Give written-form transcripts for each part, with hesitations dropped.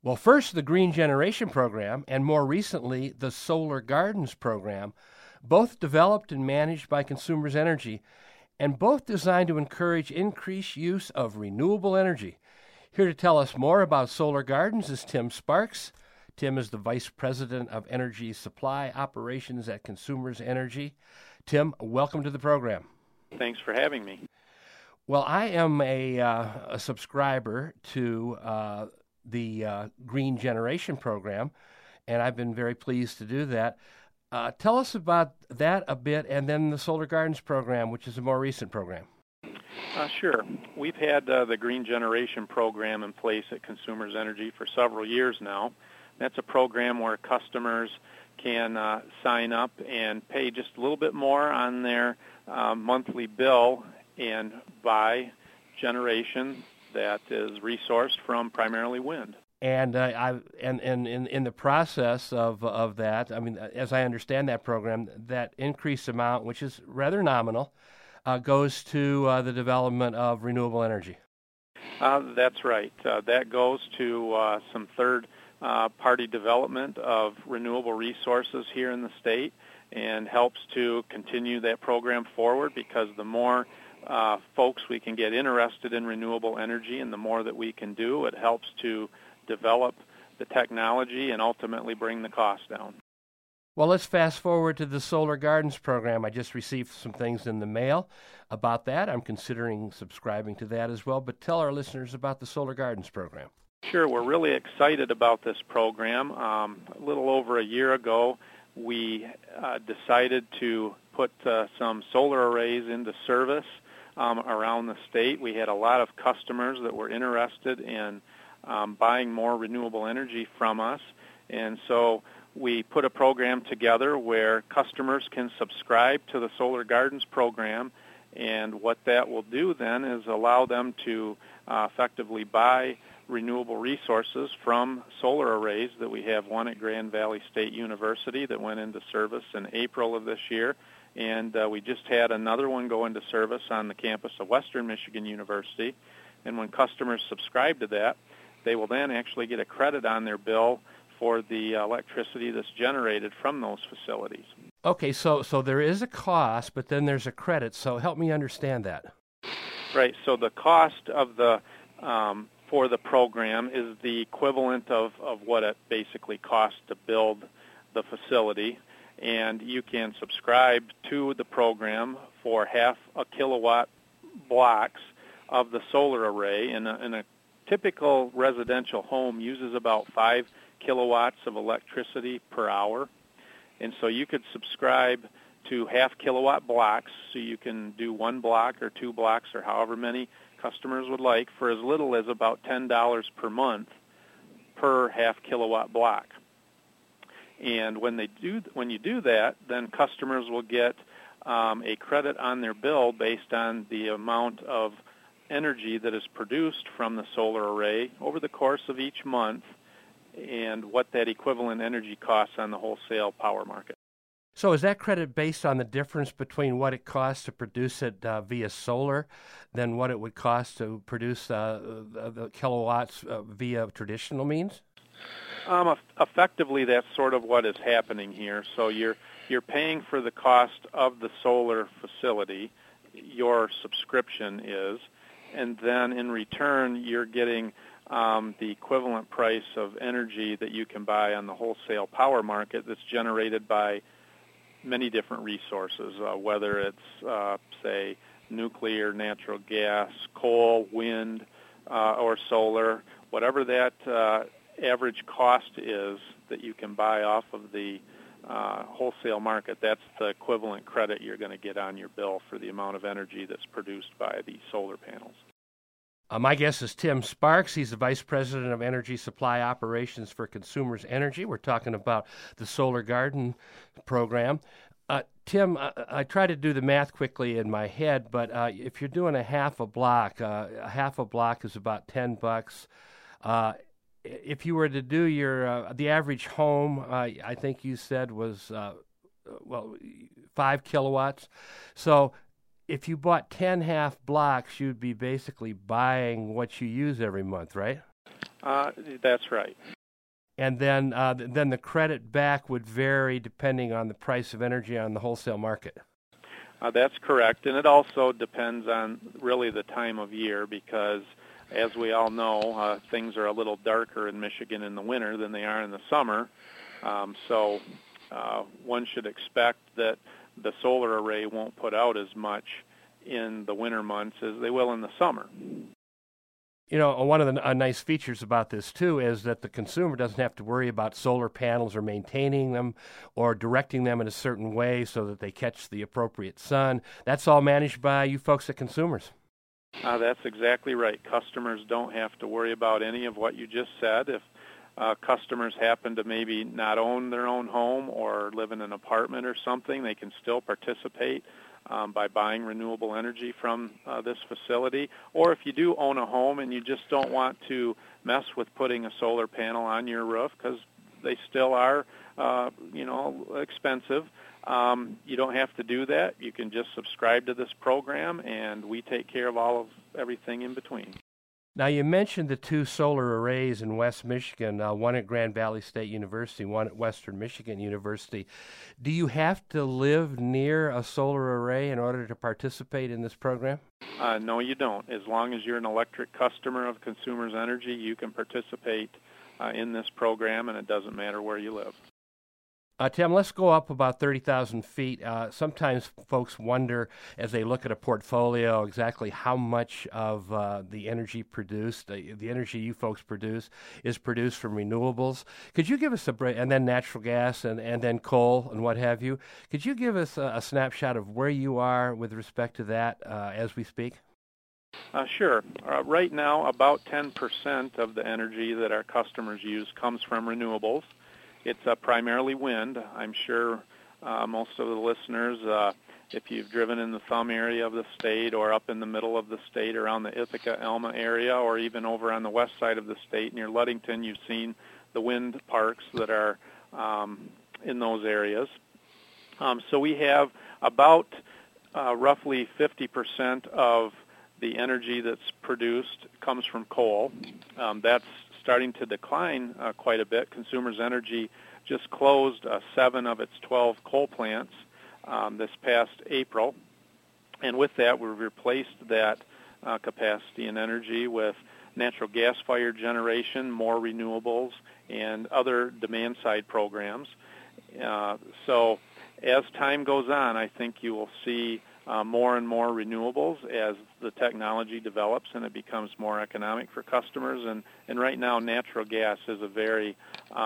Well, first, the Green Generation Program, and more recently, the Solar Gardens Program, both developed and managed by Consumers Energy, and both designed to encourage increased use of renewable energy. Here to tell us more about Solar Gardens is Tim Sparks. Tim is the Vice President of Energy Supply Operations at Consumers Energy. Tim, welcome to the program. Thanks for having me. Well, I am a subscriber to the Green Generation Program, and I've been very pleased to do that. Tell us about that a bit, and then the Solar Gardens Program, which is a more recent program. Sure. We've had the Green Generation Program in place at Consumers Energy for several years now. That's a program where customers can sign up and pay just a little bit more on their monthly bill and buy generation that is resourced from primarily wind. And in the process of that, I mean, as I understand that program, that increased amount, which is rather nominal, goes to the development of renewable energy. That's right. That goes to some third-party development of renewable resources here in the state and helps to continue that program forward, because the more folks we can get interested in renewable energy and the more that we can do, it helps to develop the technology and ultimately bring the cost down. Well, let's fast forward to the Solar Gardens Program. I just received some things in the mail about that. I'm considering subscribing to that as well, but tell our listeners about the Solar Gardens Program. Sure. We're really excited about this program. A little over a year ago, we decided to put some solar arrays into service around the state. We had a lot of customers that were interested in buying more renewable energy from us, and so we put a program together where customers can subscribe to the Solar Gardens Program, and what that will do then is allow them to effectively buy renewable resources from solar arrays that we have one at Grand Valley State University that went into service in April of this year, and we just had another one go into service on the campus of Western Michigan University. And when customers subscribe to that, they will then actually get a credit on their bill for the electricity that's generated from those facilities. Okay, so there is a cost, but then there's a credit. So help me understand that. Right. So the cost of the for the program is the equivalent of what it basically costs to build the facility, and you can subscribe to the program for half a kilowatt blocks of the solar array. And a typical residential home uses about 5 kilowatts of electricity per hour, and so you could subscribe to half kilowatt blocks, so you can do one block or two blocks or however many customers would like for as little as about $10 per month per half kilowatt block. And when you do that, then customers will get a credit on their bill based on the amount of energy that is produced from the solar array over the course of each month, and what that equivalent energy costs on the wholesale power market. So is that credit based on the difference between what it costs to produce it via solar than what it would cost to produce the kilowatts via traditional means? Effectively, that's sort of what is happening here. So you're paying for the cost of the solar facility, your subscription is, and then in return you're getting the equivalent price of energy that you can buy on the wholesale power market that's generated by many different resources, whether it's, say, nuclear, natural gas, coal, wind, or solar. Whatever that average cost is that you can buy off of the wholesale market, that's the equivalent credit you're going to get on your bill for the amount of energy that's produced by the solar panels. My guest is Tim Sparks. He's the Vice President of Energy Supply Operations for Consumers Energy. We're talking about the Solar Garden Program. Tim, I try to do the math quickly in my head, but if you're doing a half a block is about $10. If you were to do your the average home, I think you said was 5 kilowatts. So if you bought 10 half blocks, you'd be basically buying what you use every month, right? That's right. And then the credit back would vary depending on the price of energy on the wholesale market. That's correct, and it also depends on really the time of year because, as we all know, things are a little darker in Michigan in the winter than they are in the summer. So one should expect that the solar array won't put out as much in the winter months as they will in the summer. You know, one of the nice features about this, too, is that the consumer doesn't have to worry about solar panels or maintaining them or directing them in a certain way so that they catch the appropriate sun. That's all managed by you folks at Consumers. That's exactly right. Customers don't have to worry about any of what you just said. If customers happen to maybe not own their own home or live in an apartment or something, they can still participate by buying renewable energy from this facility. Or if you do own a home and you just don't want to mess with putting a solar panel on your roof because they still are, expensive, you don't have to do that. You can just subscribe to this program, and we take care of everything in between. Now, you mentioned the two solar arrays in West Michigan, one at Grand Valley State University, one at Western Michigan University. Do you have to live near a solar array in order to participate in this program? No, you don't. As long as you're an electric customer of Consumers Energy, you can participate in this program, and it doesn't matter where you live. Tim, let's go up about 30,000 feet. Sometimes folks wonder, as they look at a portfolio, exactly how much of the energy produced, the energy you folks produce, is produced from renewables. Could you give us and then natural gas and then coal and what have you. Could you give us a snapshot of where you are with respect to that as we speak? Sure. Right now, about 10% of the energy that our customers use comes from renewables. It's primarily wind. I'm sure most of the listeners, if you've driven in the Thumb area of the state or up in the middle of the state around the Ithaca-Elma area or even over on the west side of the state near Ludington, you've seen the wind parks that are in those areas. So we have about roughly 50% of the energy that's produced comes from coal. That's starting to decline quite a bit. Consumers Energy just closed 7 of its 12 coal plants this past April. And with that, we've replaced that capacity and energy with natural gas-fired generation, more renewables, and other demand-side programs. So as time goes on, I think you will see more and more renewables as the technology develops and it becomes more economic for customers. And right now, natural gas is a very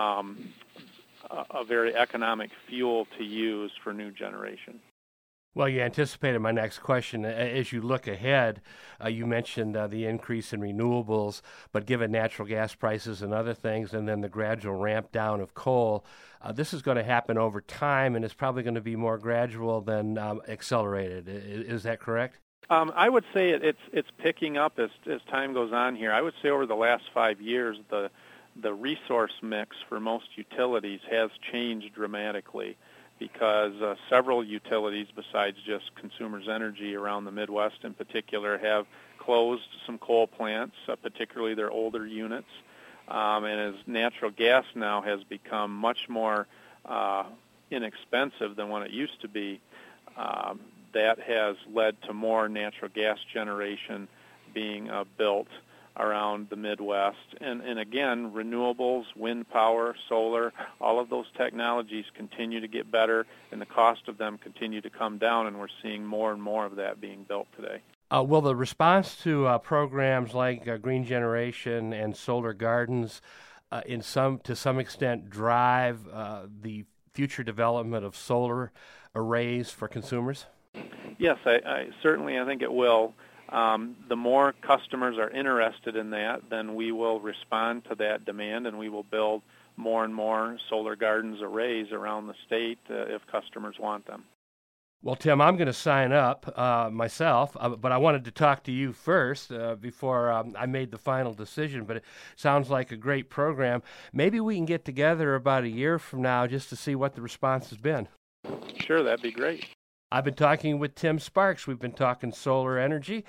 economic fuel to use for new generation. Well, you anticipated my next question. As you look ahead, you mentioned the increase in renewables, but given natural gas prices and other things, and then the gradual ramp down of coal, this is going to happen over time, and it's probably going to be more gradual than accelerated. Is that correct? I would say it's picking up as time goes on here. I would say over the last 5 years, the resource mix for most utilities has changed dramatically, because several utilities besides just Consumers Energy around the Midwest in particular have closed some coal plants, particularly their older units. And as natural gas now has become much more inexpensive than what it used to be, that has led to more natural gas generation being built around the Midwest. And again, renewables, wind power, solar, all of those technologies continue to get better, and the cost of them continue to come down, and we're seeing more and more of that being built today. Will the response to programs like Green Generation and Solar Gardens to some extent drive the future development of solar arrays for consumers? Yes, I certainly think it will. The more customers are interested in that, then we will respond to that demand, and we will build more and more solar gardens arrays around the state if customers want them. Well, Tim, I'm going to sign up myself, but I wanted to talk to you first before I made the final decision. But it sounds like a great program. Maybe we can get together about a year from now just to see what the response has been. Sure, that'd be great. I've been talking with Tim Sparks. We've been talking solar energy.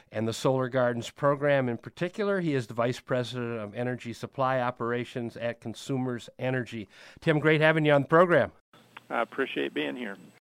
and the Solar Gardens program in particular. He is the Vice President of Energy Supply Operations at Consumers Energy. Tim, great having you on the program. I appreciate being here.